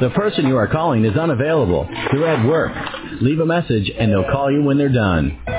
The person you are calling is unavailable. They're at work. Leave a message and they'll call you when they're done.